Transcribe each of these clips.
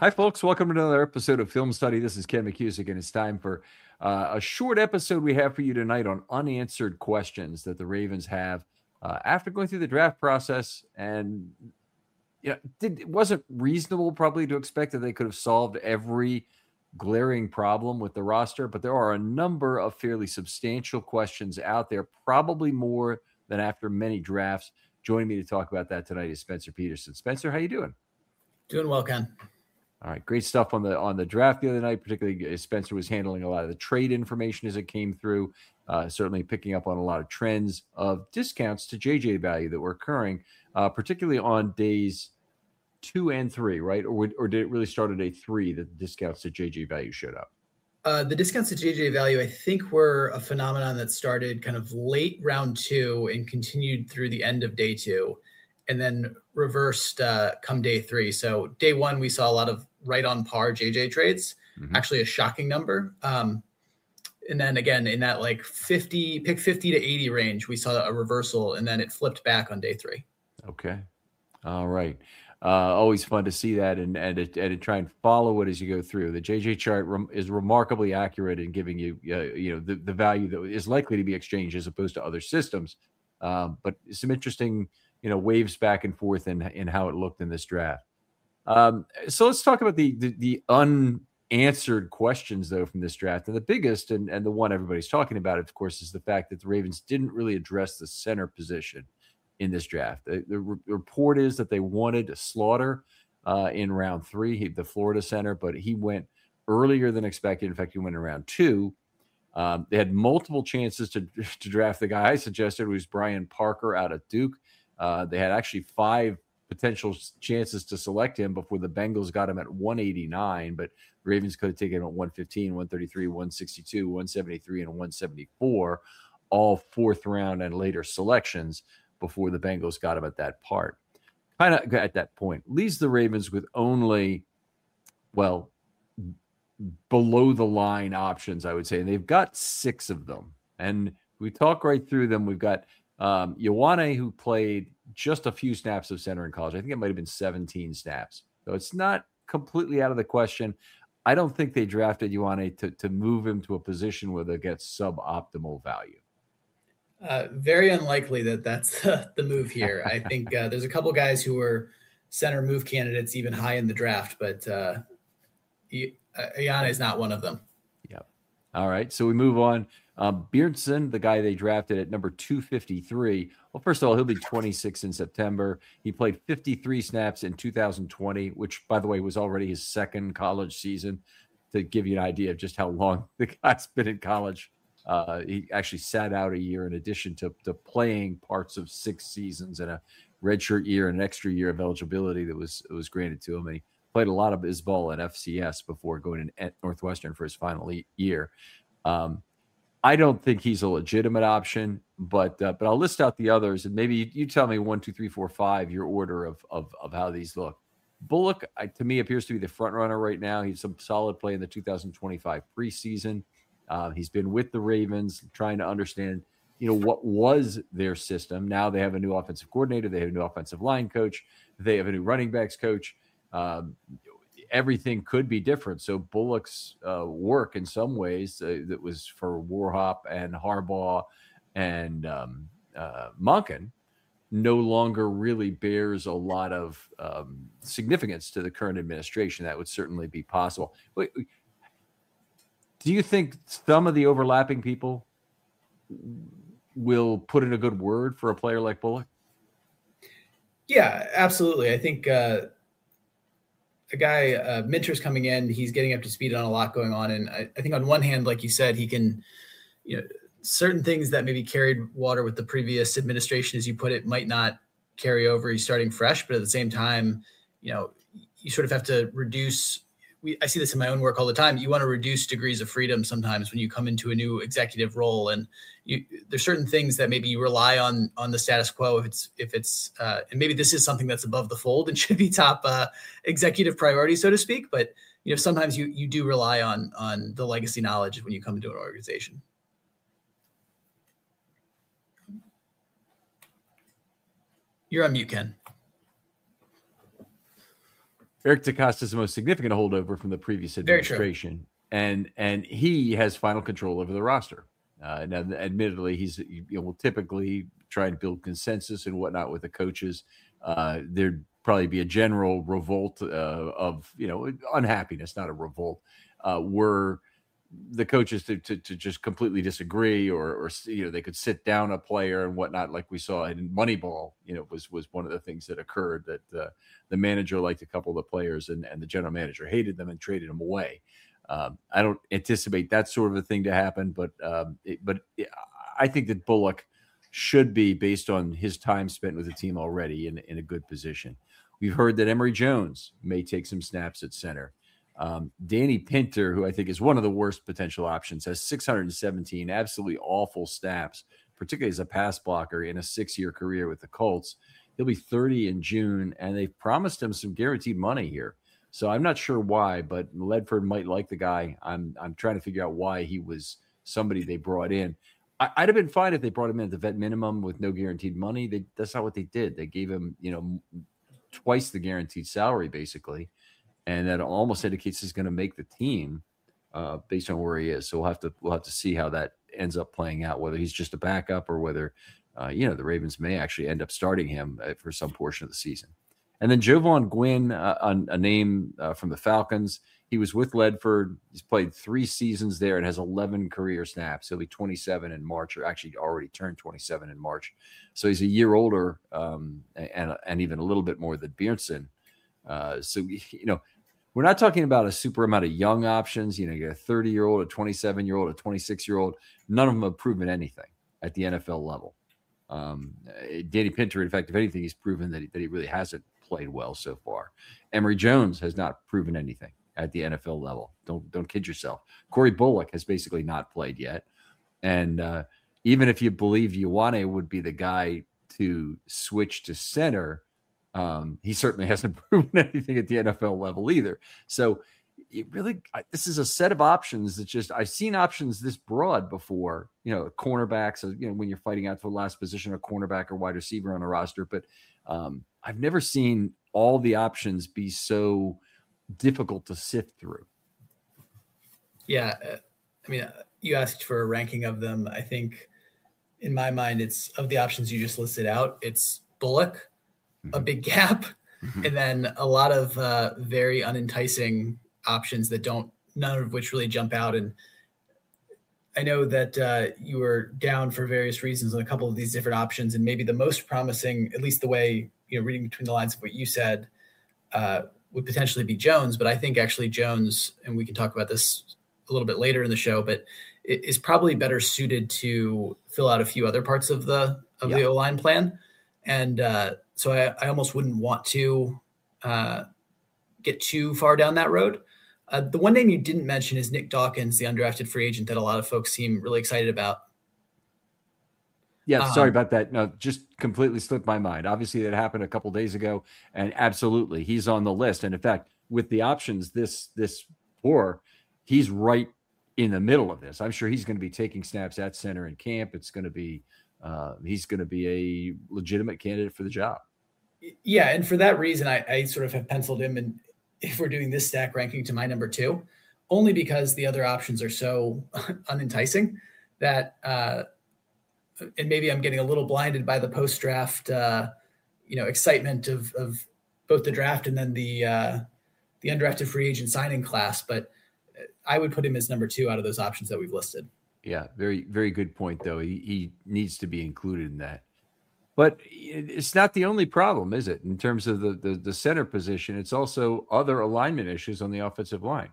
Hi, folks. Welcome to another episode of Film Study. This is Ken McCusick, and it's time for a short episode we have for you tonight on unanswered questions that the Ravens have after going through the draft process. And it wasn't reasonable probably to expect that they could have solved every glaring problem with the roster, but there are a number of fairly substantial questions out there, probably more than after many drafts. Joining me to talk about that tonight is Spencer Peterson. Spencer, how you doing? Doing well, Ken. All right, great stuff on the draft the other night. Particularly, Spencer was handling a lot of the trade information as it came through. Certainly picking up on a lot of trends of discounts to JJ value that were occurring, particularly on days 2 and 3, right? Or did it really start at day 3 that the discounts to JJ value showed up? The discounts to JJ value, I think, were a phenomenon that started kind of late round 2 and continued through the end of day 2, and then reversed come day 3. So day 1, we saw a lot of right on par JJ trades, actually a shocking number. And then again, in that like 50 to 80 range, we saw a reversal, and then it flipped back on day 3. Okay. All right. Always fun to see that and to try and follow it as you go through. The JJ chart is remarkably accurate in giving you, the value that is likely to be exchanged as opposed to other systems. But some interesting, waves back and forth in how it looked in this draft. So let's talk about the unanswered questions, though, from this draft. And the biggest and the one everybody's talking about, of course, is the fact that the Ravens didn't really address the center position in this draft. The report is that they wanted Slaughter in round 3, the Florida center, but he went earlier than expected. In fact, he went in round 2. They had multiple chances to draft the guy I suggested, was Brian Parker out of Duke. They had actually 5 potential chances to select him before the Bengals got him at 189, but the Ravens could have taken him at 115, 133, 162, 173, and 174, all 4th round and later selections before the Bengals got him at that point. Leaves the Ravens with only, below the line options, I would say. And they've got 6 of them. And we talk right through them. We've got Ioane, who played just a few snaps of center in college. I think it might have been 17 snaps. So it's not completely out of the question. I don't think they drafted Ioane to move him to a position where they get suboptimal value. Very unlikely that's the move here. I think there's a couple guys who were center move candidates even high in the draft, but Ioane is not one of them. Yep. All right, so we move on. Beardson, the guy they drafted at number 253. Well, first of all, he'll be 26 in September. He played 53 snaps in 2020, which, by the way, was already his second college season, to give you an idea of just how long the guy's been in college. He actually sat out a year in addition to playing parts of 6 seasons and a redshirt year and an extra year of eligibility that was granted to him. And he played a lot of his ball at FCS before going in at Northwestern for his final year. I don't think he's a legitimate option, but I'll list out the others, and maybe you tell me 1, 2, 3, 4, 5, your order of how these look. Bullock, to me, appears to be the front runner right now. He's some solid play in the 2025 preseason. He's been with the Ravens trying to understand, what was their system. Now they have a new offensive coordinator. They have a new offensive line coach. They have a new running backs coach. Everything could be different. So Bullock's work in some ways that was for Warhop and Harbaugh and Monken no longer really bears a lot of significance to the current administration. That would certainly be possible. But do you think some of the overlapping people will put in a good word for a player like Bullock? Yeah, absolutely. I think the guy, Minter's coming in, he's getting up to speed on a lot going on. And I think on one hand, like you said, he can, certain things that maybe carried water with the previous administration, as you put it, might not carry over. He's starting fresh, but at the same time, you sort of have to reduce. I see this in my own work all the time. You want to reduce degrees of freedom sometimes when you come into a new executive role, and there's certain things that maybe you rely on the status quo. If it's and maybe this is something that's above the fold and should be top executive priority, so to speak. But sometimes you do rely on the legacy knowledge when you come into an organization. You're on mute, Ken. Eric DeCosta is the most significant holdover from the previous administration, and he has final control over the roster. Now, admittedly, he's will typically try and build consensus and whatnot with the coaches. There'd probably be a general revolt of unhappiness, not a revolt, were the coaches to just completely disagree, or they could sit down a player and whatnot, like we saw in Moneyball. Was one of the things that occurred, that the manager liked a couple of the players and the general manager hated them and traded them away. I don't anticipate that sort of a thing to happen, but I think that Bullock should be, based on his time spent with the team already, in a good position. We've heard that Emory Jones may take some snaps at center. Danny Pinter, who I think is one of the worst potential options, has 617 absolutely awful snaps, particularly as a pass blocker in a 6-year career with the Colts. He'll be 30 in June, and they've promised him some guaranteed money here. So I'm not sure why, but Ledford might like the guy. I'm trying to figure out why he was somebody they brought in. I'd have been fine if they brought him in at the vet minimum with no guaranteed money. That's not what they did. They gave him, twice the guaranteed salary, basically. And that almost indicates he's going to make the team based on where he is. So we'll have to see how that ends up playing out, whether he's just a backup or whether, the Ravens may actually end up starting him for some portion of the season. And then Jovaughn Gwyn, a name from the Falcons. He was with Ledford. He's played 3 seasons there and has 11 career snaps. He'll be 27 in March, or actually already turned 27 in March. So he's a year older and even a little bit more than Beardson. We're not talking about a super amount of young options. You get a 30-year-old, a 27-year-old, a 26-year-old. None of them have proven anything at the NFL level. Danny Pinter, in fact, if anything, he's proven that he really hasn't played well so far. Emory Jones has not proven anything at the NFL level. Don't kid yourself. Corey Bullock has basically not played yet. And even if you believe Ioane would be the guy to switch to center, he certainly hasn't proven anything at the NFL level either. So this is a set of options that I've seen options this broad before, cornerbacks, when you're fighting out for the last position, a cornerback or wide receiver on a roster. But I've never seen all the options be so difficult to sift through. Yeah. You asked for a ranking of them. I think in my mind, it's, of the options you just listed out, it's Bullock, a big gap, and then a lot of very unenticing options that none of which really jump out. And I know that you were down for various reasons on a couple of these different options, and maybe the most promising, at least the way, reading between the lines of what you said, would potentially be Jones. But I think actually Jones, and we can talk about this a little bit later in the show, but it is probably better suited to fill out a few other parts of the O-line plan. And so I almost wouldn't want to get too far down that road. The one name you didn't mention is Nick Dawkins, the undrafted free agent that a lot of folks seem really excited about. Yeah, sorry about that. No, just completely slipped my mind. Obviously, that happened a couple of days ago, and absolutely, he's on the list. And in fact, with the options this poor, he's right in the middle of this. I'm sure he's going to be taking snaps at center in camp. It's going to be he's going to be a legitimate candidate for the job. Yeah, and for that reason, I sort of have penciled him in, if we're doing this stack ranking, to my number 2, only because the other options are so unenticing that, and maybe I'm getting a little blinded by the post-draft, excitement of both the draft and then the undrafted free agent signing class. But I would put him as number 2 out of those options that we've listed. Yeah, very, very good point, though. He needs to be included in that. But it's not the only problem, is it? In terms of the center position, it's also other alignment issues on the offensive line.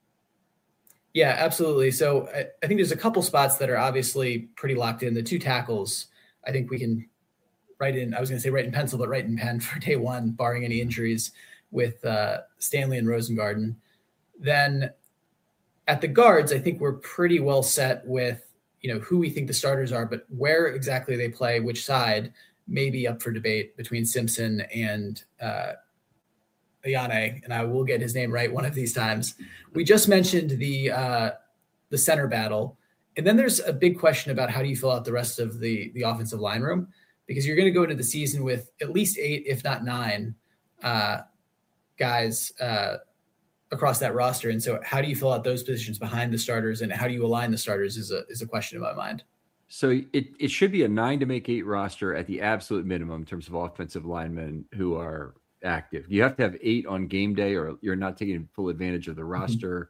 Yeah, absolutely. So I think there's a couple spots that are obviously pretty locked in. The 2 tackles, I think we can write in pencil, but write in pen for day one, barring any injuries, with Stanley and Rosengarten. Then at the guards, I think we're pretty well set with, who we think the starters are, but where exactly they play, which side, may be up for debate between Simpson and Ioane, and I will get his name right one of these times. We just mentioned the center battle, and then there's a big question about how do you fill out the rest of the offensive line room, because you're going to go into the season with at least 8, if not 9, guys across that roster. And so how do you fill out those positions behind the starters, and how do you align the starters is a question in my mind. So it should be a 9 to make 8 roster at the absolute minimum in terms of offensive linemen who are active. You have to have 8 on game day, or you're not taking full advantage of the roster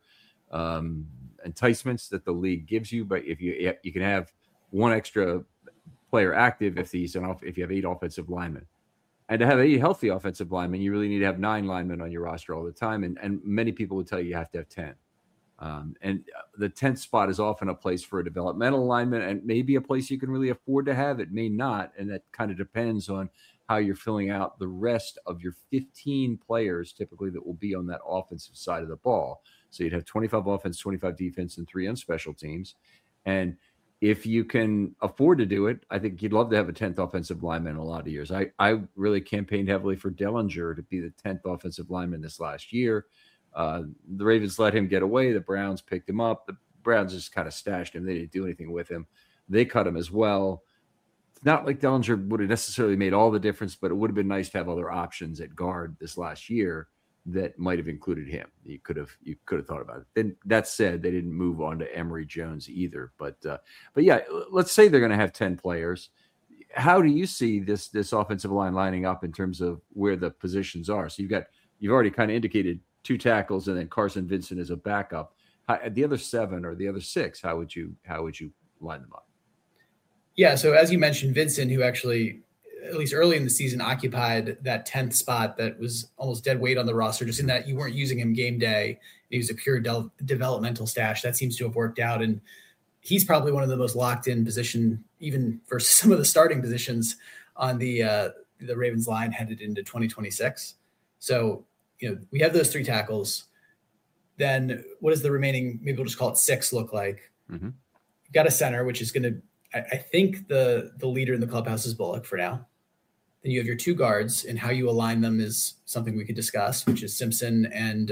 enticements that the league gives you. But if you can have one extra player active if you have 8 offensive linemen. And to have 8 healthy offensive linemen, you really need to have 9 linemen on your roster all the time. And many people would tell you have to have 10. And the 10th spot is often a place for a developmental alignment, and maybe a place you can really afford to have. It may not. And that kind of depends on how you're filling out the rest of your 15 players typically that will be on that offensive side of the ball. So you'd have 25 offense, 25 defense, and 3 on special teams. And if you can afford to do it, I think you'd love to have a 10th offensive lineman in a lot of years. I really campaigned heavily for Dellinger to be the 10th offensive lineman this last year. The Ravens let him get away. The Browns picked him up. The Browns just kind of stashed him. They didn't do anything with him. They cut him as well. It's not like Dellinger would have necessarily made all the difference, but it would have been nice to have other options at guard this last year that might have included him. You could have thought about it. Then that said, they didn't move on to Emory Jones either. But yeah, let's say they're going to have 10 players. How do you see this offensive line lining up in terms of where the positions are? So you've already kind of indicated 2 tackles and then Carson Vincent as a backup. The other 7 or the other 6, how would you line them up? Yeah, so as you mentioned, Vincent, who actually, at least early in the season, occupied that 10th spot that was almost dead weight on the roster, just in that you weren't using him game day. He was a pure developmental stash. That seems to have worked out. And he's probably one of the most locked in position, even for some of the starting positions on the Ravens line headed into 2026. So, we have those 3 tackles. Then what does the remaining, maybe we'll just call it 6, look like? Mm-hmm. You've got a center, which is going to, I think the leader in the clubhouse is Bullock for now. Then you have your 2 guards, and how you align them is something we could discuss, which is Simpson and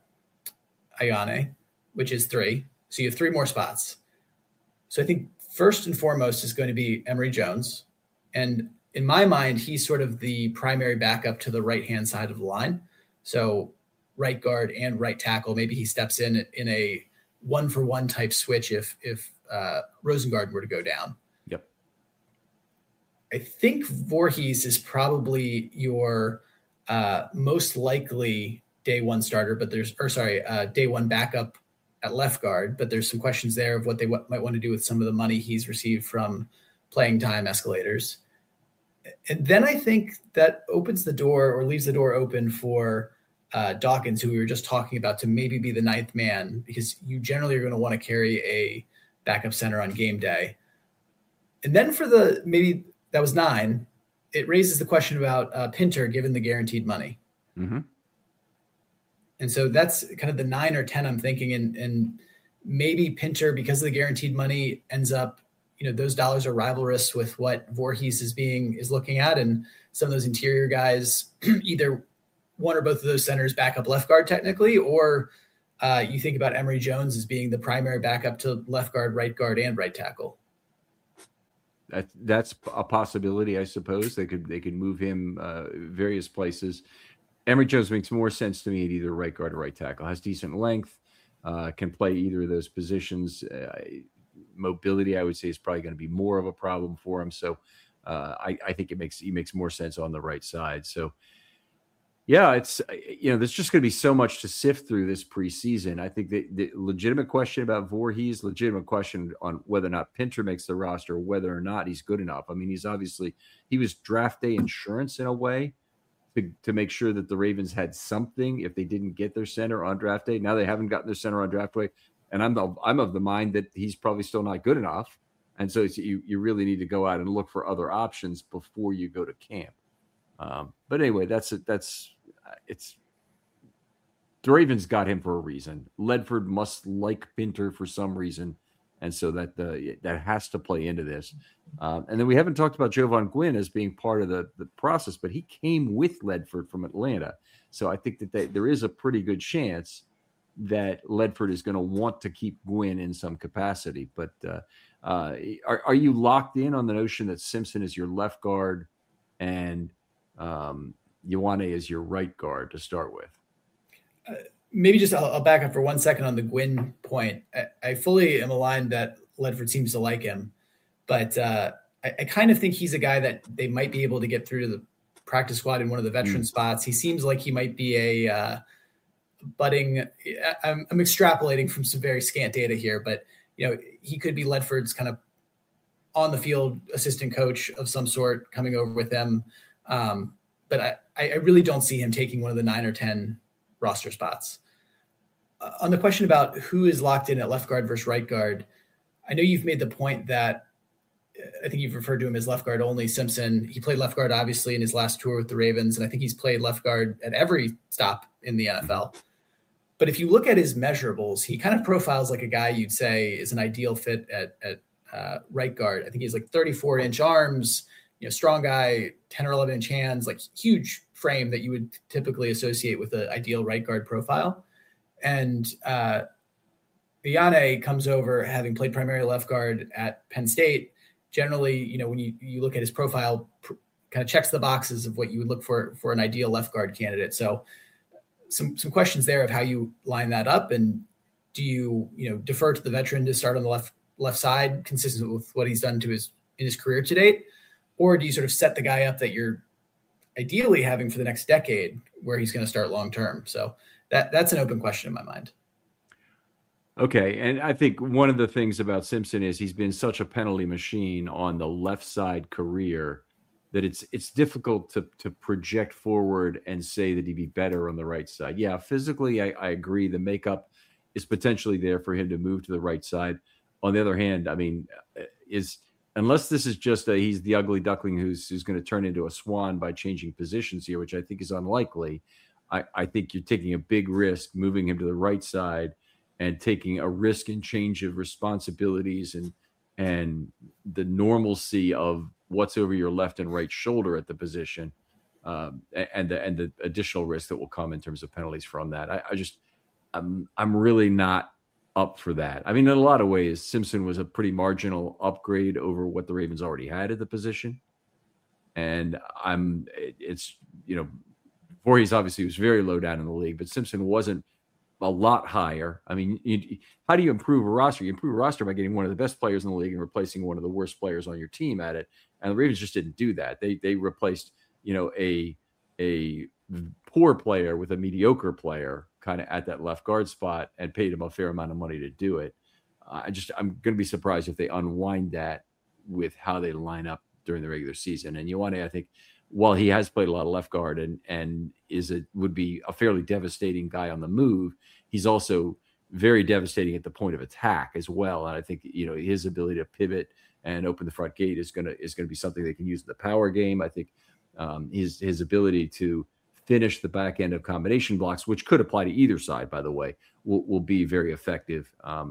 Ayane, which is 3. So you have 3 more spots. So I think first and foremost is going to be Emory Jones. And in my mind, he's sort of the primary backup to the right-hand side of the line. So right guard and right tackle, maybe he steps in a 1-for-1 type switch if Rosengard were to go down. Yep. I think Voorhees is probably your most likely day 1 starter, but day 1 backup at left guard. But there's some questions there of what they might want to do with some of the money he's received from playing time escalators. And then I think that opens the door, or leaves the door open for Dawkins, who we were just talking about, to maybe be the 9th man, because you generally are going to want to carry a backup center on game day. And then for maybe that was 9, it raises the question about Pinter given the guaranteed money. Mm-hmm. And so that's kind of the 9 or 10 I'm thinking. And maybe Pinter, because of the guaranteed money, ends up, those dollars are rivalrous with what Voorhees is looking at. And some of those interior guys, either one or both of those centers backup left guard technically, or you think about Emory Jones as being the primary backup to left guard, right guard, and right tackle. That's a possibility, I suppose. They could move him various places. Emory Jones makes more sense to me at either right guard or right tackle. Has decent length, can play either of those positions. Mobility, I would say, is probably going to be more of a problem for him. So I think he makes more sense on the right side. So yeah, it's there's just going to be so much to sift through this preseason. I think the legitimate question about Voorhees, legitimate question on whether or not Pinter makes the roster, whether or not he's good enough. I mean, he was draft day insurance in a way to make sure that the Ravens had something if they didn't get their center on draft day. Now they haven't gotten their center on draft day. And I'm of the mind that he's probably still not good enough. And so you really need to go out and look for other options before you go to camp. But anyway, it's the Ravens got him for a reason. Ledford must like Pinter for some reason. And so that has to play into this. And then we haven't talked about Jovan Gwynn as being part of the process, but he came with Ledford from Atlanta. So I think that there is a pretty good chance that Ledford is going to want to keep Gwynn in some capacity. But are you locked in on the notion that Simpson is your left guard and Ioane is your right guard to start with? Maybe just I'll back up for 1 second on the Gwynn point. I fully am aligned that Ledford seems to like him, but I kind of think he's a guy that they might be able to get through to the practice squad in one of the veteran spots. He seems like he might be a budding. I'm extrapolating from some very scant data here, but he could be Ledford's kind of on the field assistant coach of some sort coming over with them. But I really don't see him taking one of the 9 or 10 roster spots. On the question about who is locked in at left guard versus right guard, I know you've made the point that I think you've referred to him as left guard only, Simpson. He played left guard, obviously, in his last tour with the Ravens, and I think he's played left guard at every stop in the NFL. But if you look at his measurables, he kind of profiles like a guy you'd say is an ideal fit at right guard. I think he's like 34-inch arms, strong guy, 10 or 11-inch hands, like huge frame that you would typically associate with an ideal right guard profile. And Iane comes over having played primarily left guard at Penn State. Generally, when you look at his profile, kind of checks the boxes of what you would look for an ideal left guard candidate. So some questions there of how you line that up, and do you defer to the veteran to start on the left side, consistent with what he's done in his career to date, or do you sort of set the guy up that you're ideally having for the next decade, where he's going to start long term? So that's an open question in my mind. Okay, and I think one of the things about Simpson is he's been such a penalty machine on the left side career that it's difficult to project forward and say that he'd be better on the right side. Yeah, physically, I agree. The makeup is potentially there for him to move to the right side. On the other hand, I mean, unless this is just he's the ugly duckling who's going to turn into a swan by changing positions here, which I think is unlikely. I think you're taking a big risk moving him to the right side and taking a risk and change of responsibilities and the normalcy of what's over your left and right shoulder at the position, and the additional risk that will come in terms of penalties from that. I'm really not up for that. I mean, in a lot of ways, Simpson was a pretty marginal upgrade over what the Ravens already had at the position. And Voorhees obviously was very low down in the league, but Simpson wasn't a lot higher. I mean, how do you improve a roster? You improve a roster by getting one of the best players in the league and replacing one of the worst players on your team at it. And the Ravens just didn't do that. They replaced, a poor player with a mediocre player kind of at that left guard spot and paid him a fair amount of money to do it. I'm going to be surprised if they unwind that with how they line up during the regular season. And Ioane, I think, while he has played a lot of left guard and would be a fairly devastating guy on the move, he's also very devastating at the point of attack as well. And I think his ability to pivot and open the front gate is going to be something they can use in the power game. I think his ability to finish the back end of combination blocks, which could apply to either side, by the way, will be very effective. I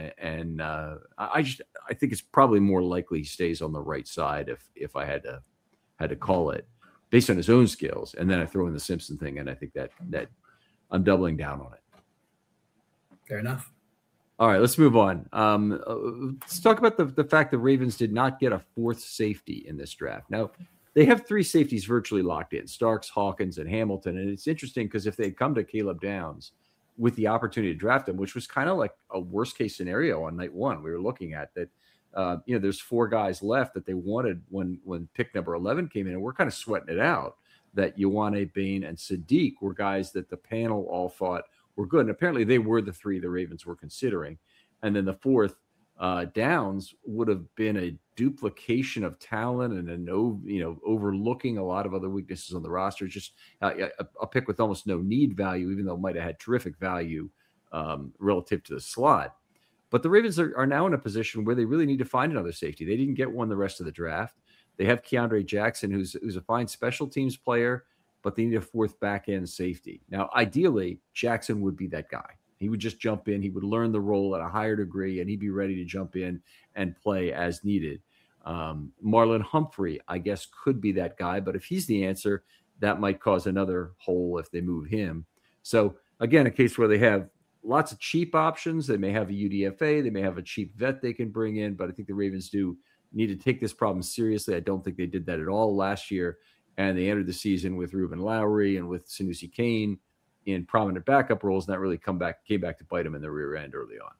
think it's probably more likely he stays on the right side if I had to call it, based on his own skills. And then I throw in the Simpson thing, and I think that I'm doubling down on it. Fair enough. All right, let's move on. Let's talk about the fact the Ravens did not get a fourth safety in this draft. Now, they have 3 safeties virtually locked in: Starks, Hawkins, and Hamilton. And it's interesting because if they'd come to Caleb Downs with the opportunity to draft him, which was kind of like a worst-case scenario on night one, we were looking at that. There's 4 guys left that they wanted when pick number 11 came in, and we're kind of sweating it out that Ioane, Bain, and Sadiq were guys that the panel all thought were good. And apparently they were the 3 the Ravens were considering. And then the 4th, Downs, would have been a duplication of talent and overlooking a lot of other weaknesses on the roster. Just a pick with almost no need value, even though it might have had terrific value relative to the slot. But the Ravens are now in a position where they really need to find another safety. They didn't get one the rest of the draft. They have Keandre Jackson, who's a fine special teams player, but they need a 4th back end safety. Now, ideally, Jackson would be that guy. He would just jump in. He would learn the role at a higher degree, and he'd be ready to jump in and play as needed. Marlon Humphrey, I guess, could be that guy. But if he's the answer, that might cause another hole if they move him. So, again, a case where they have lots of cheap options. They may have a UDFA. They may have a cheap vet they can bring in. But I think the Ravens do need to take this problem seriously. I don't think they did that at all last year. And they entered the season with Reuben Lowry and with Sanusi Kane. in prominent backup roles, and that really came back to bite him in the rear end early on.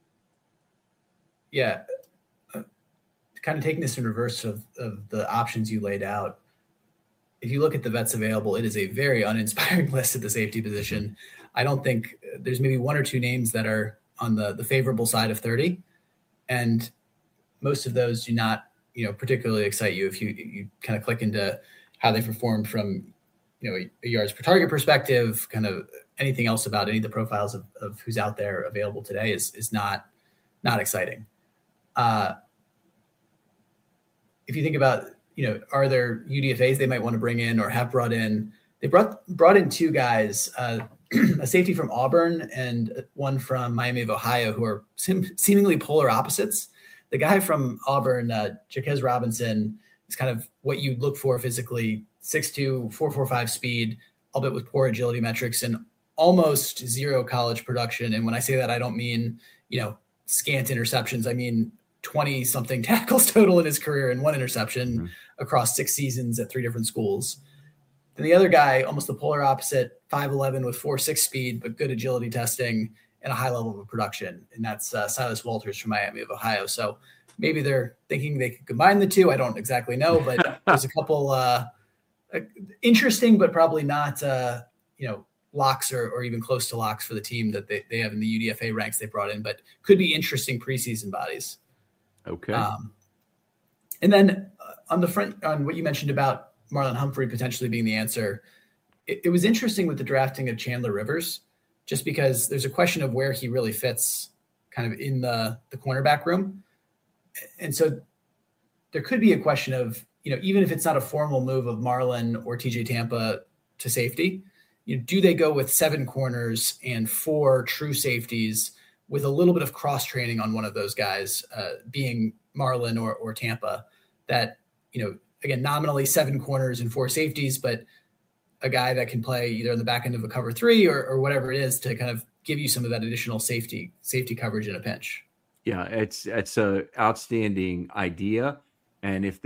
Yeah. Kind of taking this in reverse of the options you laid out. If you look at the vets available, it is a very uninspiring list at the safety position. I don't think there's maybe one or two names that are on the favorable side of 30. And most of those do not, particularly excite you if you kind of click into how they performed from, a yards per target perspective. Kind of anything else about any of the profiles of who's out there available today is not exciting. If you think about, are there UDFAs they might want to bring in or have brought in? They brought in two guys, a safety from Auburn and one from Miami of Ohio, who are seemingly polar opposites. The guy from Auburn, Jaquez Robinson, is kind of what you'd look for physically, 6'2", 4.45 speed, albeit with poor agility metrics and almost zero college production. And when I say that, I don't mean, scant interceptions. I mean 20-something tackles total in his career and one interception across 6 seasons at 3 different schools. And the other guy, almost the polar opposite, 5'11" with 4.6 speed, but good agility testing and a high level of production. And that's Silas Walters from Miami of Ohio. So maybe they're thinking they could combine the two. I don't exactly know, but there's a couple interesting, but probably not, locks or even close to locks for the team that they have in the UDFA ranks they brought in, but could be interesting preseason bodies. Okay. And then on the front, on what you mentioned about Marlon Humphrey potentially being the answer, it was interesting with the drafting of Chandler Rivers, just because there's a question of where he really fits kind of in the cornerback room. And so there could be a question of, even if it's not a formal move of Marlon or TJ Tampa to safety, do they go with 7 corners and 4 true safeties with a little bit of cross training on one of those guys, being Marlon or Tampa, that, again, nominally 7 corners and 4 safeties, but a guy that can play either on the back end of a cover 3 or whatever it is to kind of give you some of that additional safety coverage in a pinch. Yeah, it's a outstanding idea. And if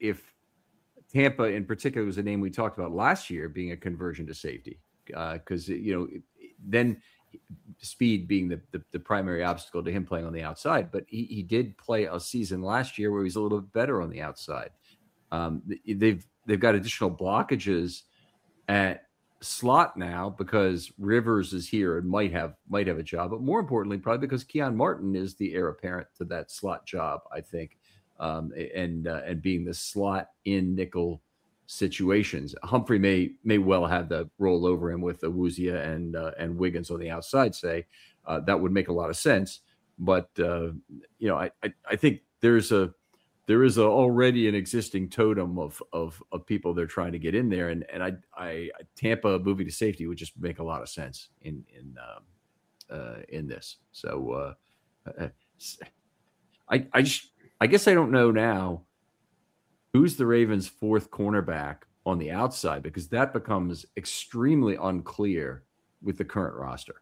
Tampa in particular was a name we talked about last year being a conversion to safety, because, then speed being the primary obstacle to him playing on the outside, but he did play a season last year where he was a little bit better on the outside. They've got additional blockages at slot now because Rivers is here and might have a job, but more importantly, probably because Keon Martin is the heir apparent to that slot job, I think, and being the slot in nickel situations. Humphrey may well have the roll over him with Awuzia and Wiggins on the outside. That would make a lot of sense. But I think there is already an existing totem of people they're trying to get in there, and I Tampa moving to safety would just make a lot of sense in this. So I guess I don't know now who's the Ravens' 4th cornerback on the outside, because that becomes extremely unclear with the current roster.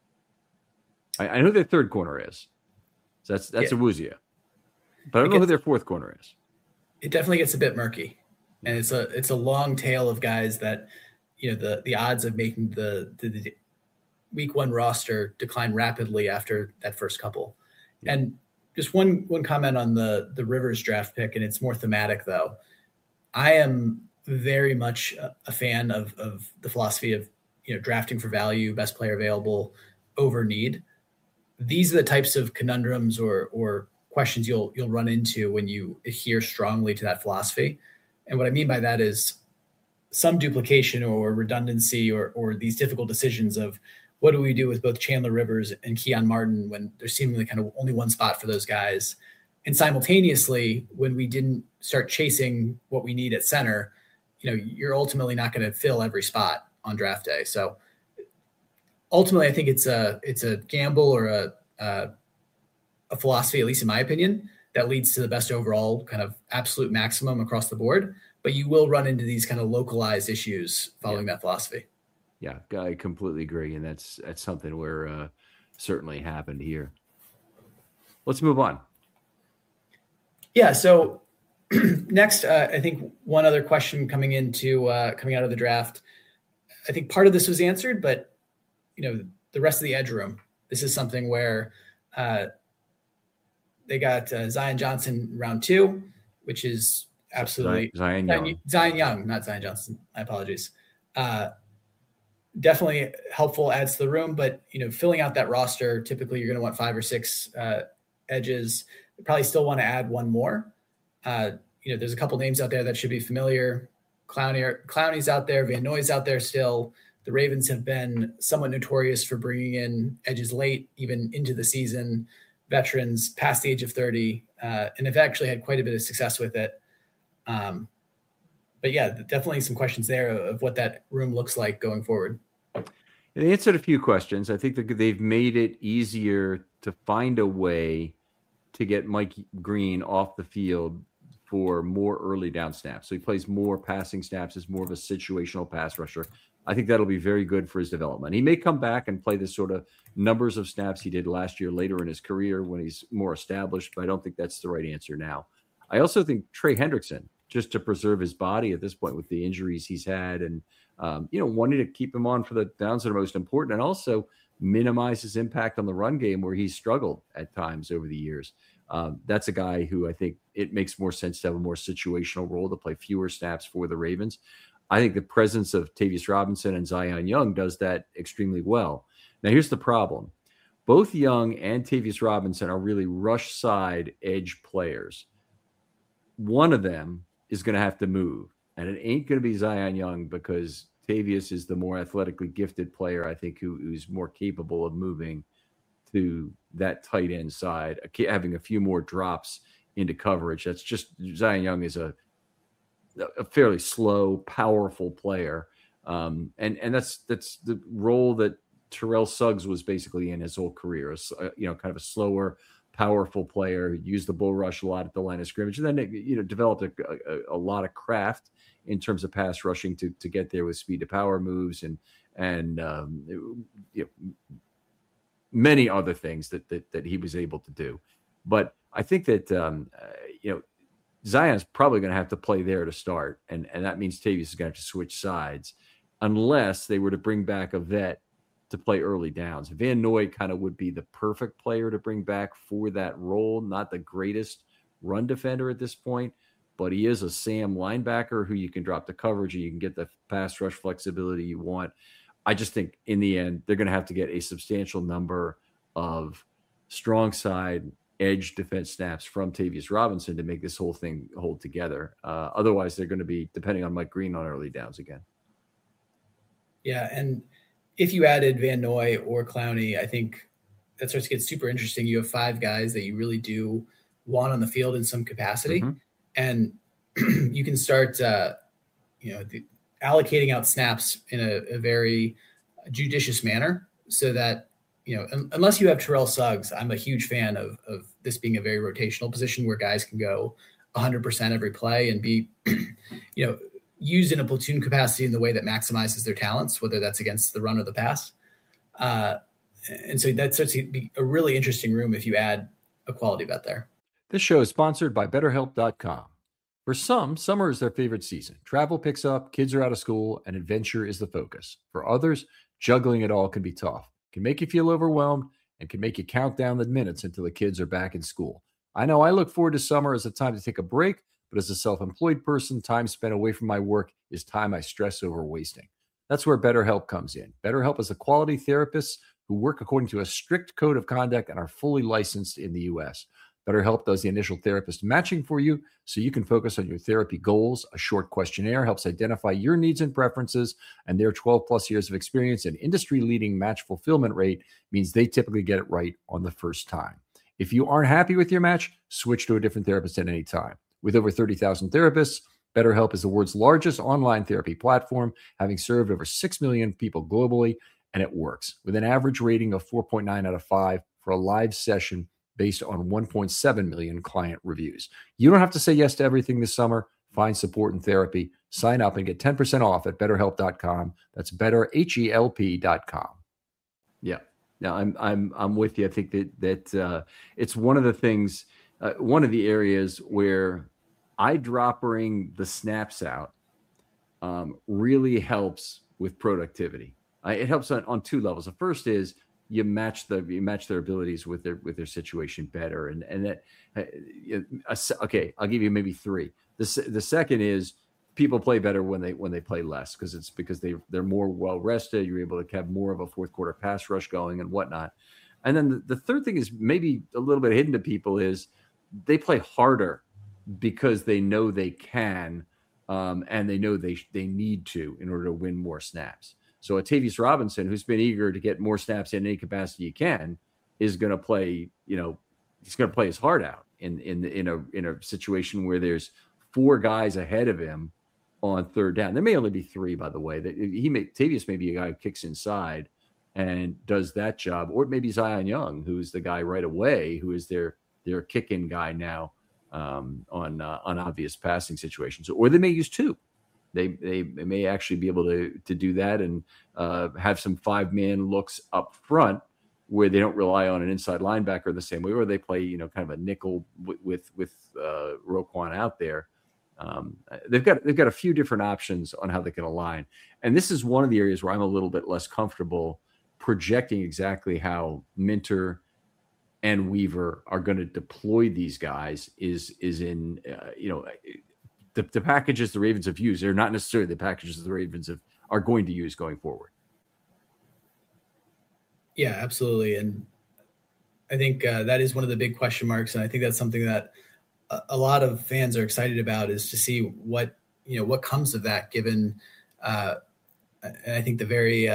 I know their 3rd corner is. So that's Awuzia. But I don't know who their 4th corner is. It definitely gets a bit murky. And it's a long tail of guys that, the odds of making the week 1 roster decline rapidly after that first couple. Yeah. And just one comment on the Rivers draft pick, and it's more thematic though. I am very much a fan of the philosophy of, drafting for value, best player available over need. These are the types of conundrums or questions you'll run into when you adhere strongly to that philosophy. And what I mean by that is some duplication or redundancy or these difficult decisions of what do we do with both Chandler Rivers and Keon Martin when there's seemingly kind of only one spot for those guys. And simultaneously, when we didn't start chasing what we need at center, you're ultimately not going to fill every spot on draft day. So ultimately, I think it's a gamble or a philosophy, at least in my opinion, that leads to the best overall kind of absolute maximum across the board. But you will run into these kind of localized issues following that philosophy. Yeah, I completely agree. And that's something where certainly happened here. Let's move on. Yeah. So next, I think one other question coming out of the draft, I think part of this was answered, but the rest of the edge room. This is something where they got Zion Johnson round 2, which is absolutely Zion Young. Zion Young, not Zion Johnson. My apologies. Definitely helpful, adds to the room, but filling out that roster, typically you're going to want 5 or 6 edges. You probably still want to add one more. There's a couple names out there that should be familiar. Clowney's out there. Van Noy's out there still. The Ravens have been somewhat notorious for bringing in edges late, even into the season, veterans past the age of 30, and have actually had quite a bit of success with it. But yeah, definitely some questions there of what that room looks like going forward. They answered a few questions. I think that they've made it easier to find a way to get Mike Green off the field for more early down snaps. So he plays more passing snaps as more of a situational pass rusher. I think that'll be very good for his development. He may come back and play the sort of numbers of snaps he did last year later in his career when he's more established, but I don't think that's the right answer now. I also think Trey Hendrickson, just to preserve his body at this point with the injuries he's had and, wanting to keep him on for the downs that are most important and also minimize his impact on the run game where he's struggled at times over the years. That's a guy who I think it makes more sense to have a more situational role to play fewer snaps for the Ravens. I think the presence of Tavius Robinson and Zion Young does that extremely well. Now, here's the problem. Both Young and Tavius Robinson are really rush side edge players. One of them is going to have to move, and it ain't going to be Zion Young because Tavius is the more athletically gifted player, I think, who's more capable of moving to that tight end side, having a few more drops into coverage. That's just Zion Young is a fairly slow, powerful player. And that's the role that Terrell Suggs was basically in his whole career, kind of a slower, powerful player, used the bull rush a lot at the line of scrimmage, and then, developed a lot of craft in terms of pass rushing to get there with speed to power moves and many other things that he was able to do. But I think that, Zion's probably going to have to play there to start. And that means Tavius is going to have to switch sides unless they were to bring back a vet to play early downs. Van Noy kind of would be the perfect player to bring back for that role. Not the greatest run defender at this point, but he is a Sam linebacker who you can drop the coverage and you can get the pass rush flexibility you want. I just think in the end, they're going to have to get a substantial number of strong side edge defense snaps from Tavius Robinson to make this whole thing hold together. Otherwise, they're going to be depending on Mike Green on early downs again. Yeah, and if you added Van Noy or Clowney, I think that starts to get super interesting. You have 5 guys that you really do want on the field in some capacity, and you can start, allocating out snaps in a very judicious manner so that, unless you have Terrell Suggs, I'm a huge fan of this being a very rotational position where guys can go 100% every play and be, used in a platoon capacity in the way that maximizes their talents, whether that's against the run or the pass. And so that starts to be a really interesting room if you add a quality vet there. This show is sponsored by BetterHelp.com. For some, summer is their favorite season. Travel picks up, kids are out of school, and adventure is the focus. For others, juggling it all can be tough. It can make you feel overwhelmed and can make you count down the minutes until the kids are back in school. I know I look forward to summer as a time to take a break, but as a self-employed person, time spent away from my work is time I stress over wasting. That's where BetterHelp comes in. BetterHelp is a quality therapists who work according to a strict code of conduct and are fully licensed in the U.S. BetterHelp does the initial therapist matching for you so you can focus on your therapy goals. A short questionnaire helps identify your needs and preferences, and their 12-plus years of experience and industry-leading match fulfillment rate means they typically get it right on the first time. If you aren't happy with your match, switch to a different therapist at any time. With over 30,000 therapists, BetterHelp is the world's largest online therapy platform, having served over 6 million people globally, and it works. With an average rating of 4.9 out of 5 for a live session based on 1.7 million client reviews. You don't have to say yes to everything this summer. Find support and therapy. Sign up and get 10% off at BetterHelp.com. That's BetterHelp.com. Yeah. Now I'm with you. I think that it's one of the things, one of the areas where eyedroppering the snaps out really helps with productivity. It helps on two levels. The first is you match their abilities with their situation better, and that okay, I'll give you maybe three. The second is people play better when they play less, because they're more well rested. You're able to have more of a fourth quarter pass rush going and whatnot. And then the third thing is maybe a little bit hidden to people is they play harder because they know they can, and they know they need to in order to win more snaps. So Atavius Robinson, who's been eager to get more snaps in any capacity he can, is going to play. He's going to play his heart out in a situation where there's four guys ahead of him on third down. There may only be three, by the way. Tavius may be a guy who kicks inside and does that job, or maybe Zion Young, who's the guy right away, who is their kick-in guy now on obvious passing situations, or they may use two. They may actually be able to do that and have some 5-man looks up front where they don't rely on an inside linebacker the same way, or they play kind of a nickel with Roquan out there. They've got a few different options on how they can align, and this is one of the areas where I'm a little bit less comfortable projecting exactly how Minter and Weaver are going to deploy these guys. Is in the packages the Ravens have used, they're not necessarily the packages the Ravens are going to use going forward. Yeah, absolutely. And I think that is one of the big question marks. And I think that's something that a lot of fans are excited about, is to see what comes of that, given, and I think the very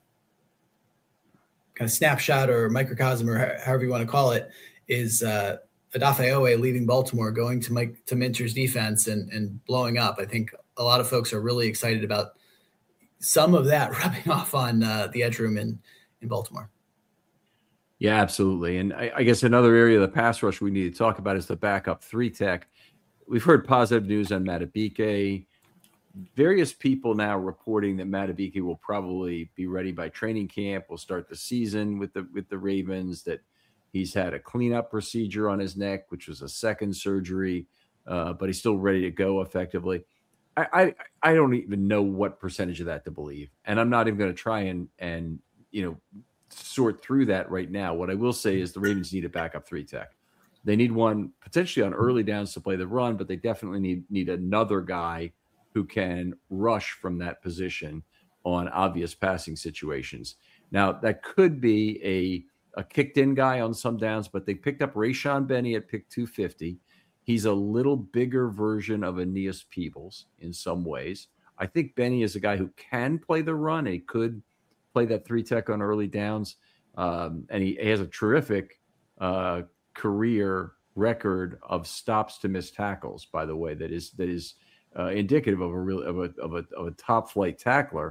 kind of snapshot or microcosm, or however you want to call it, is Odafe leaving Baltimore, going to Minter's defense and blowing up. I think a lot of folks are really excited about some of that rubbing off on the edge room in Baltimore. Yeah, absolutely. And I guess another area of the pass rush we need to talk about is the backup 3-tech. We've heard positive news on Madubuike. Various people now reporting that Madubuike will probably be ready by training camp. Will start the season with the Ravens. That he's had a cleanup procedure on his neck, which was a second surgery, but he's still ready to go effectively. I don't even know what percentage of that to believe, and I'm not even going to try and sort through that right now. What I will say is the Ravens need a backup 3-tech. They need one potentially on early downs to play the run, but they definitely need another guy who can rush from that position on obvious passing situations. Now, that could be a kicked-in guy on some downs, but they picked up Rayshon Benny at pick 250. He's a little bigger version of Aeneas Peebles in some ways. I think Benny is a guy who can play the run. He could play that 3-tech on early downs, and he has a terrific career record of stops to miss tackles, by the way, that is indicative of a top flight tackler.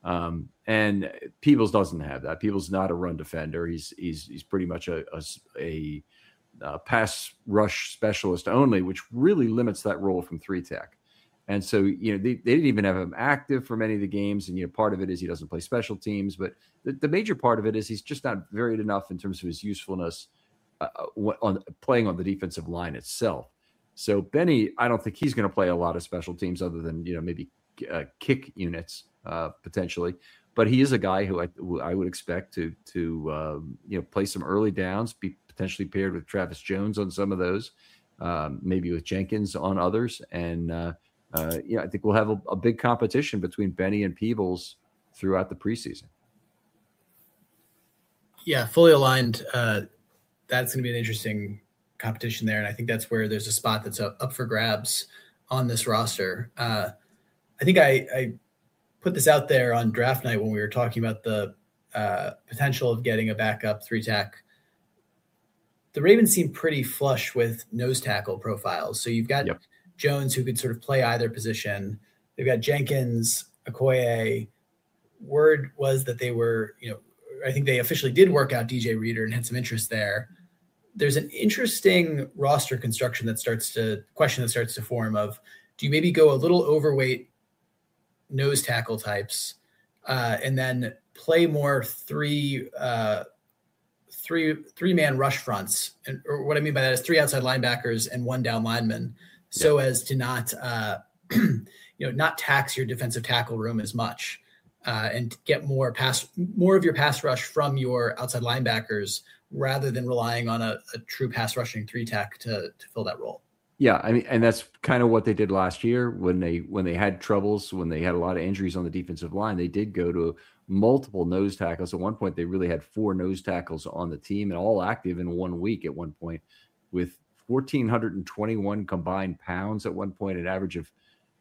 And Peebles doesn't have that. Peebles not a run defender. He's pretty much a pass rush specialist only, which really limits that role from 3-tech. And so, they didn't even have him active for many of the games. And, part of it is he doesn't play special teams, but the major part of it is he's just not varied enough in terms of his usefulness on playing on the defensive line itself. So Benny, I don't think he's going to play a lot of special teams other than, maybe kick units potentially. But he is a guy who I would expect to play some early downs, be potentially paired with Travis Jones on some of those, maybe with Jenkins on others. And, I think we'll have a big competition between Benny and Peebles throughout the preseason. Yeah, fully aligned. That's going to be an interesting competition there. And I think that's where there's a spot that's up for grabs on this roster. I think I put this out there on draft night when we were talking about the potential of getting a backup 3-tech. The Ravens seem pretty flush with nose tackle profiles. So you've got Jones, who could sort of play either position. They've got Jenkins, Okoye. Word was that they were, I think they officially did work out DJ Reader and had some interest there. There's an interesting roster construction that starts to form of, do you maybe go a little overweight nose tackle types and then play more three-man rush fronts? Or what I mean by that is 3 outside linebackers and 1 down lineman, so as to not, not tax your defensive tackle room as much. and get more of your pass rush from your outside linebackers rather than relying on a true pass rushing 3-tech to fill that role. Yeah, I mean, and that's kind of what they did last year when they had troubles, when they had a lot of injuries on the defensive line. They did go to multiple nose tackles. At one point, they really had 4 nose tackles on the team and all active in 1 week at one point, with 1,421 combined pounds at one point, an average of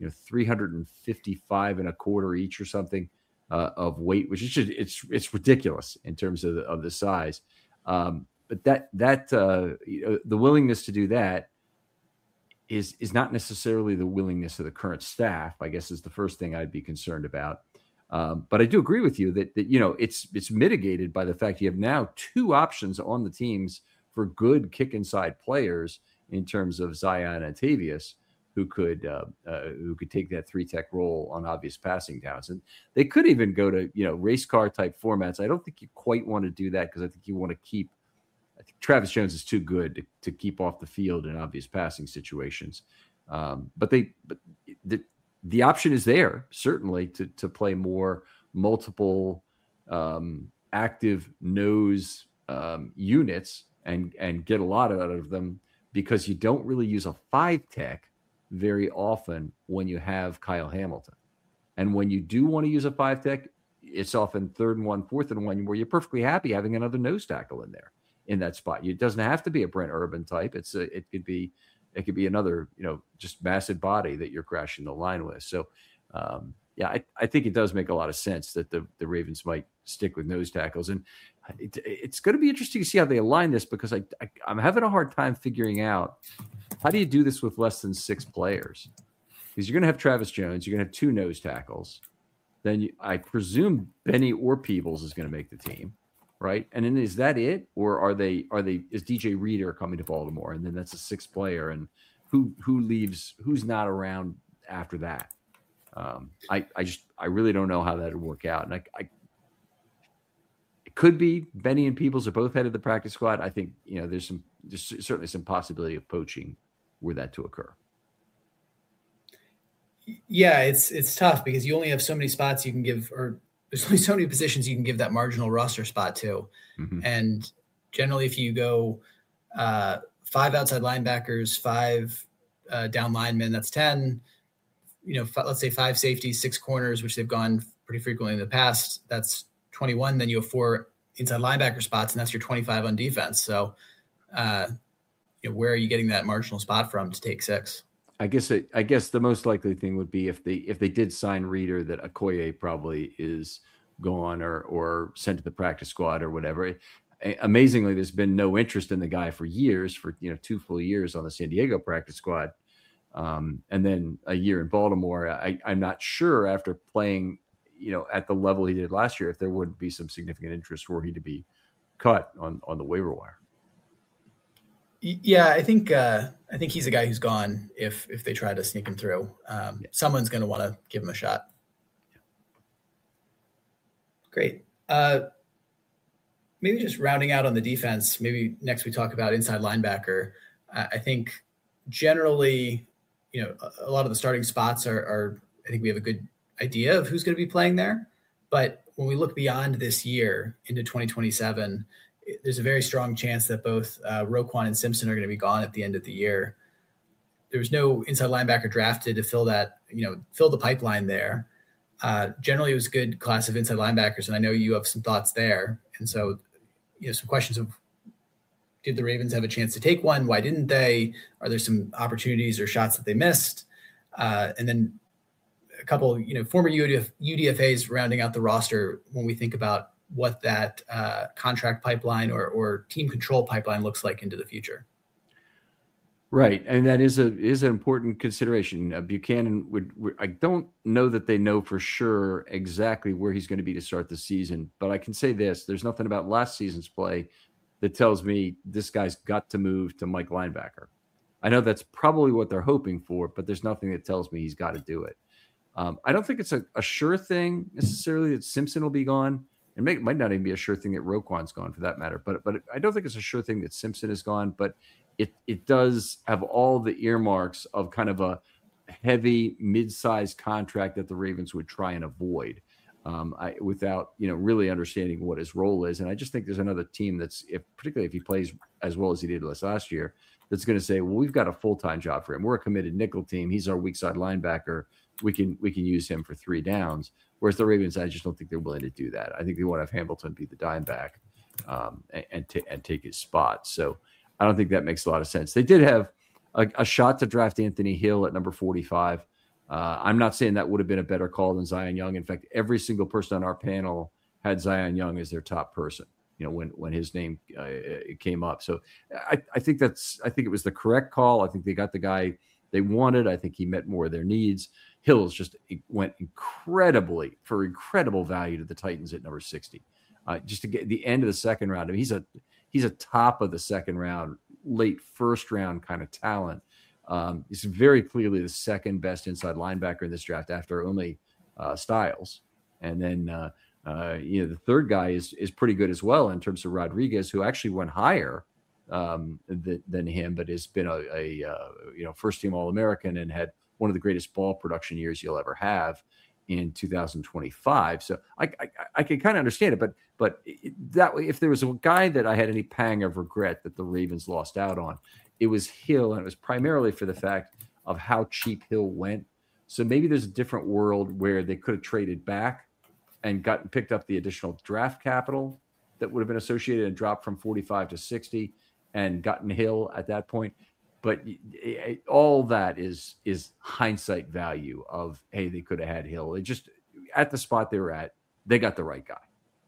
355 and a quarter each or something of weight, which is just it's ridiculous in terms of the size. But the willingness to do that is not necessarily the willingness of the current staff, I guess, is the first thing I'd be concerned about. But I do agree with you that it's mitigated by the fact you have now 2 options on the teams for good kick inside players in terms of Zion and Tavius, who could take that 3-tech role on obvious passing downs. And they could even go to race car type formats. I don't think you quite want to do that because I think you want to keep. I think Travis Jones is too good to keep off the field in obvious passing situations. But the option is there, certainly, to play more multiple active nose units and get a lot out of them, because you don't really use a 5-tech very often when you have Kyle Hamilton. And when you do want to use a 5-tech, it's often 3rd and 1, 4th and 1, where you're perfectly happy having another nose tackle in there. In that spot, it doesn't have to be a Brent Urban type. It could be another just massive body that you're crashing the line with. So I think it does make a lot of sense that the Ravens might stick with nose tackles, and it's going to be interesting to see how they align this, because I'm having a hard time figuring out how do you do this with less than 6 players, because you're going to have Travis Jones, you're going to have 2 nose tackles, then I presume Benny or Peebles is going to make the team. Right. And then is that it? Or is DJ Reader coming to Baltimore? And then that's a 6th player. And who leaves, who's not around after that? I really don't know how that would work out. And it could be Benny and Peebles are both head of the practice squad. I think, there's certainly some possibility of poaching were that to occur. Yeah, it's tough because you only have so many spots you can give, or there's only so many positions you can give that marginal roster spot to. Mm-hmm. And generally, if you go 5 outside linebackers, 5 down linemen, that's 10. Let's say 5 safeties, 6 corners, which they've gone pretty frequently in the past. That's 21. Then you have 4 inside linebacker spots, and that's your 25 on defense. So, where are you getting that marginal spot from to take 6? I guess the most likely thing would be if they did sign Reader, that Okoye probably is gone or sent to the practice squad or whatever. Amazingly, there's been no interest in the guy for years, for 2 full years on the San Diego practice squad, and then a year in Baltimore. I'm not sure, after playing at the level he did last year, if there would be some significant interest were he to be cut on the waiver wire. Yeah, I think he's a guy who's gone if they try to sneak him through. Someone's going to want to give him a shot. Great. Maybe just rounding out on the defense, maybe next we talk about inside linebacker. I think generally, a lot of the starting spots are I think we have a good idea of who's going to be playing there. But when we look beyond this year into 2027, there's a very strong chance that both Roquan and Simpson are going to be gone at the end of the year. There's no inside linebacker drafted to fill the pipeline there. Generally, it was a good class of inside linebackers, and I know you have some thoughts there. And so, some questions of, did the Ravens have a chance to take one? Why didn't they? Are there some opportunities or shots that they missed? And then a couple, former UDFAs rounding out the roster when we think about what that contract pipeline or team control pipeline looks like into the future. Right. And that is an important consideration. Buchanan I don't know that they know for sure exactly where he's going to be to start the season, but I can say this: there's nothing about last season's play that tells me this guy's got to move to Mike linebacker. I know that's probably what they're hoping for, but there's nothing that tells me he's got to do it. I don't think it's a sure thing necessarily that Simpson will be gone. It might not even be a sure thing that Roquan's gone, for that matter. But I don't think it's a sure thing that Simpson is gone. But it does have all the earmarks of kind of a heavy mid-sized contract that the Ravens would try and avoid. without really understanding what his role is. And I just think there's another team that's, particularly if he plays as well as he did last year, that's going to say, well, we've got a full-time job for him. We're a committed nickel team. He's our weak side linebacker. We can use him for 3 downs. Whereas the Ravens, I just don't think they're willing to do that. I think they want to have Hamilton be the dime back and take his spot. So I don't think that makes a lot of sense. They did have a shot to draft Anthony Hill at number 45. I'm not saying that would have been a better call than Zion Young. In fact, every single person on our panel had Zion Young as their top person, when his name came up. So I think it was the correct call. I think they got the guy they wanted. I think he met more of their needs. Hills just went incredible value to the Titans at number 60. Just to get the end of the second round. I mean, he's a top of the second round, late first round kind of talent. He's very clearly the second best inside linebacker in this draft after only Styles. And then, the third guy is pretty good as well in terms of Rodriguez, who actually went higher than him, but has been a first team All-American and had one of the greatest ball production years you'll ever have in 2025. So I can kind of understand it, but that way, if there was a guy that I had any pang of regret that the Ravens lost out on, it was Hill, and it was primarily for the fact of how cheap Hill went. So maybe there's a different world where they could have traded back and picked up the additional draft capital that would have been associated and dropped from 45 to 60 and gotten Hill at that point. But all that is hindsight value of, hey, they could have had Hill. It just, at the spot they were at, they got the right guy.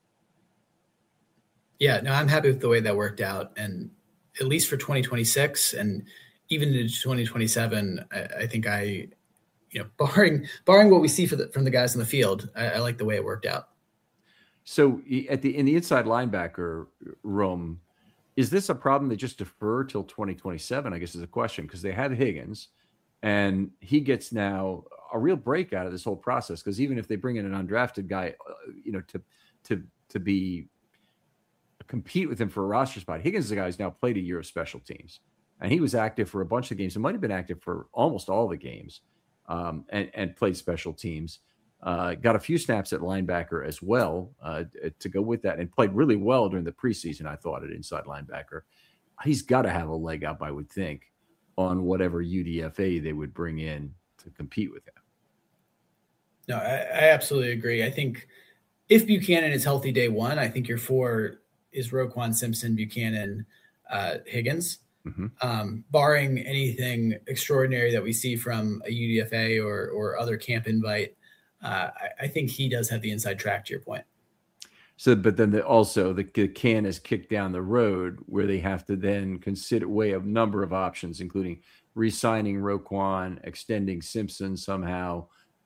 Yeah, no, I'm happy with the way that worked out. And at least for 2026 and even into 2027, I think barring what we see from the guys in the field, I like the way it worked out. So in the inside linebacker room, is this a problem they just defer till 2027? I guess is a question, because they had Higgins, and he gets now a real break out of this whole process. Because even if they bring in an undrafted guy, to compete with him for a roster spot, Higgins is a guy who's now played a year of special teams, and he was active for a bunch of games. It might have been active for almost all the games, and played special teams. Got a few snaps at linebacker as well to go with that, and played really well during the preseason, I thought, at inside linebacker. He's got to have a leg up, I would think, on whatever UDFA they would bring in to compete with him. No, I absolutely agree. I think if Buchanan is healthy day one, I think your 4 is Roquan Simpson, Buchanan, Higgins. Mm-hmm. Barring anything extraordinary that we see from a UDFA or other camp invite, I think he does have the inside track, to your point. So, but then the can is kicked down the road where they have to then weigh a number of options, including re-signing Roquan, extending Simpson somehow,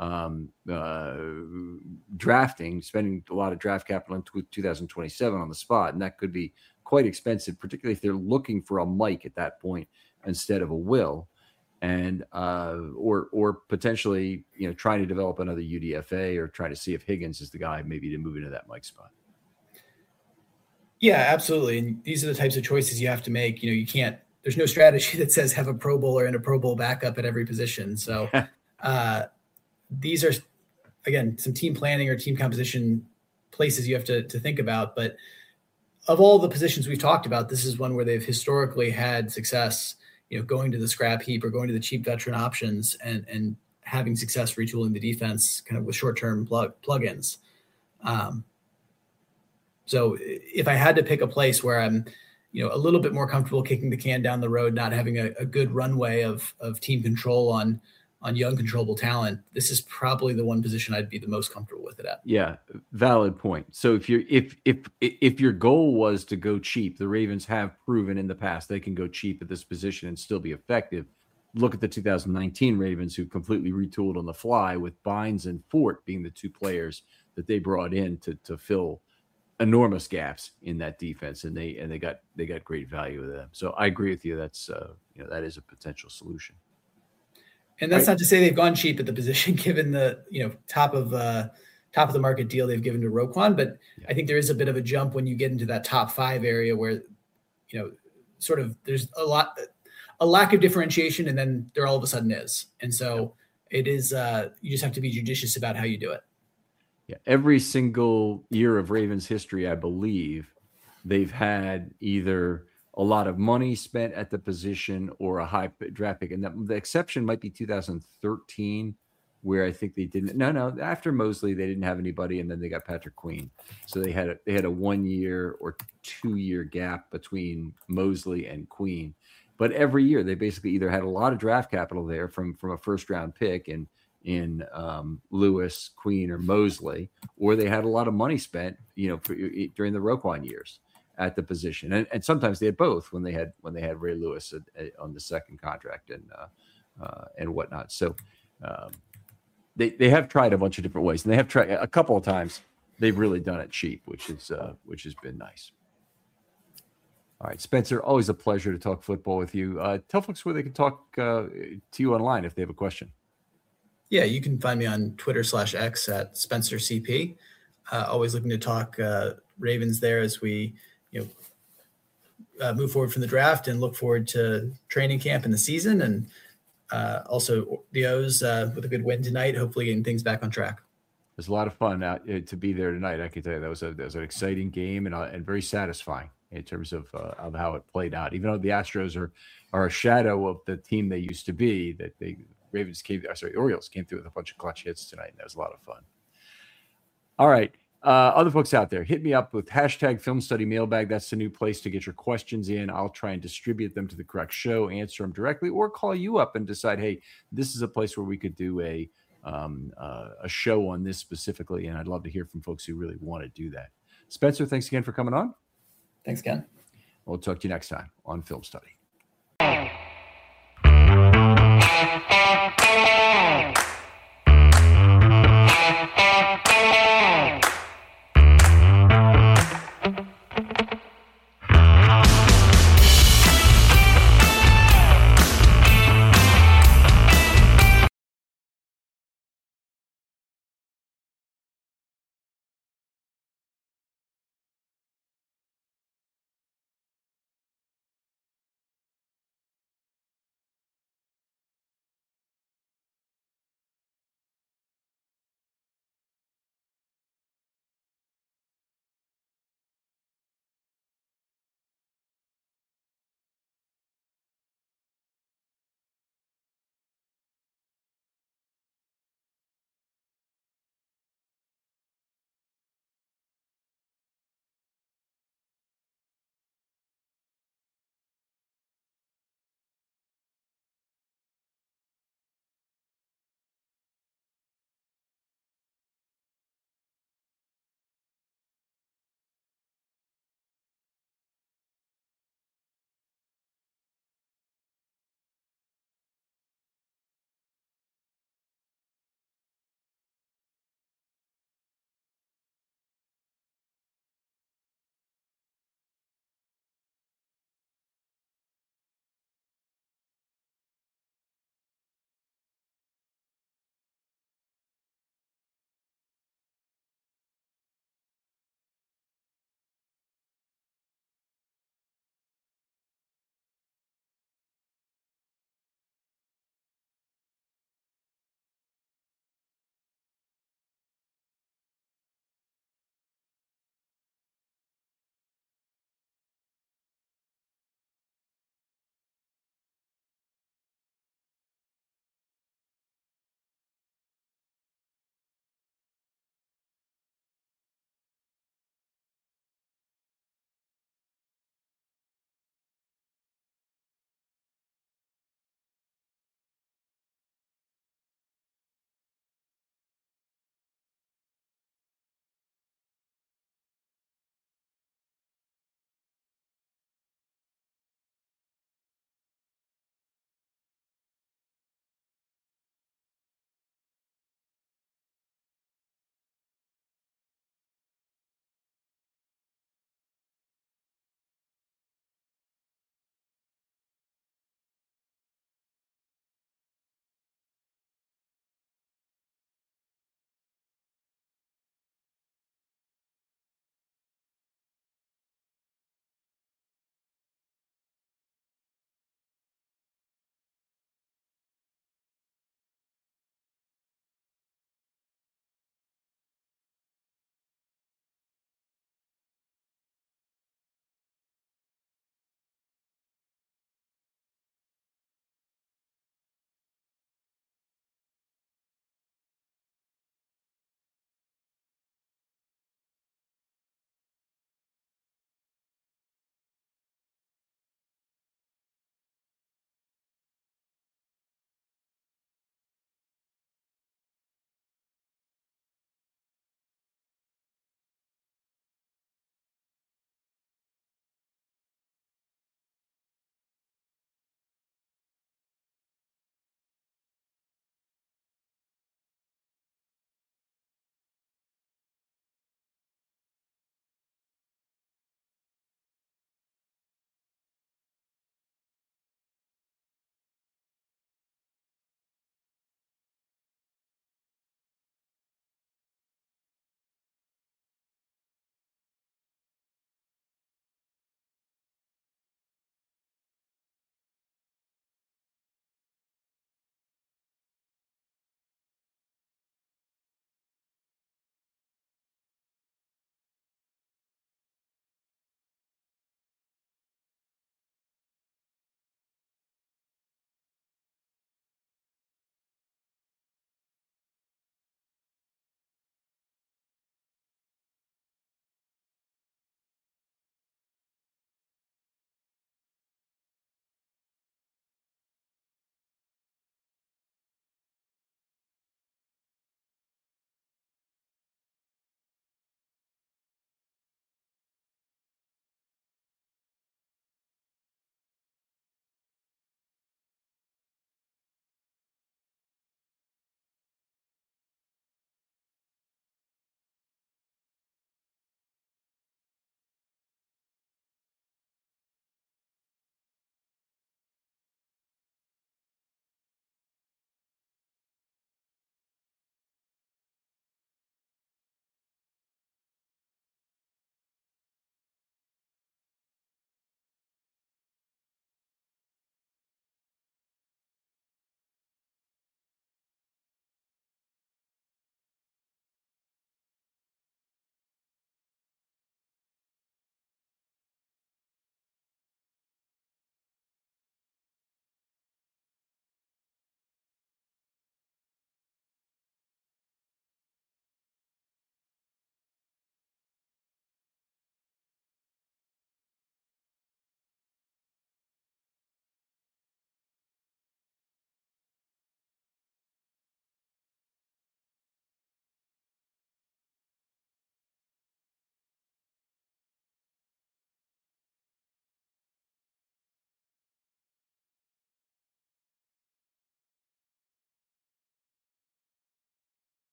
drafting, spending a lot of draft capital in 2027 on the spot. And that could be quite expensive, particularly if they're looking for a Mike at that point instead of a Will. And or potentially trying to develop another UDFA or trying to see if Higgins is the guy maybe to move into that Mike spot. Yeah, absolutely. And these are the types of choices you have to make. You can't. There's no strategy that says have a Pro Bowler and a Pro Bowl backup at every position. So these are, again, some team planning or team composition places you have to think about. But of all the positions we've talked about, this is one where they've historically had success. Going to the scrap heap or going to the cheap veteran options and having success retooling the defense kind of with short-term plugins. So if I had to pick a place where I'm, a little bit more comfortable kicking the can down the road, not having a good runway of team control on young controllable talent, this is probably the one position I'd be the most comfortable with it at. Yeah, valid point. So if your goal was to go cheap, the Ravens have proven in the past they can go cheap at this position and still be effective. Look at the 2019 Ravens, who completely retooled on the fly, with Bynes and Fort being the 2 players that they brought in to fill enormous gaps in that defense, and they got great value with them. So I agree with you. That's that is a potential solution. And that's not to say they've gone cheap at the position, given the top of the market deal they've given to Roquan. But yeah. I think there is a bit of a jump when you get into that top 5 area where sort of there's a lack of differentiation, and then there all of a sudden is. And so it is you just have to be judicious about how you do it. Yeah, every single year of Ravens history, I believe, they've had either a lot of money spent at the position or a high draft pick. And the exception might be 2013, where I think they didn't. No, after Mosley, they didn't have anybody, and then they got Patrick Queen. So they had a 1 year or 2 year gap between Mosley and Queen. But every year, they basically either had a lot of draft capital there from a first round pick and in Lewis, Queen, or Mosley, or they had a lot of money spent, during the Roquan years at the position, and sometimes they had both when they had Ray Lewis on the second contract and whatnot. So they have tried a bunch of different ways, and they have tried a couple of times. They've really done it cheap, which has been nice. All right, Spencer, always a pleasure to talk football with you. Tell folks where they can talk to you online if they have a question. Yeah, you can find me on Twitter/X at SpencerCP. Always looking to talk Ravens there as we move forward from the draft and look forward to training camp in the season, and also the O's with a good win tonight, hopefully getting things back on track. It was a lot of fun to be there tonight. I can tell you that was an exciting game and very satisfying in terms of how it played out. Even though the Astros are a shadow of the team they used to be, that the Orioles came through with a bunch of clutch hits tonight, and that was a lot of fun. All right. Other folks out there, hit me up with hashtag Film Study Mailbag. That's the new place to get your questions in. I'll try and distribute them to the correct show, answer them directly, or call you up and decide, hey, this is a place where we could do a show on this specifically, and I'd love to hear from folks who really want to do that. Spencer, thanks again for coming on. Thanks, Ken. We'll talk to you next time on Film Study.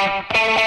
Bye.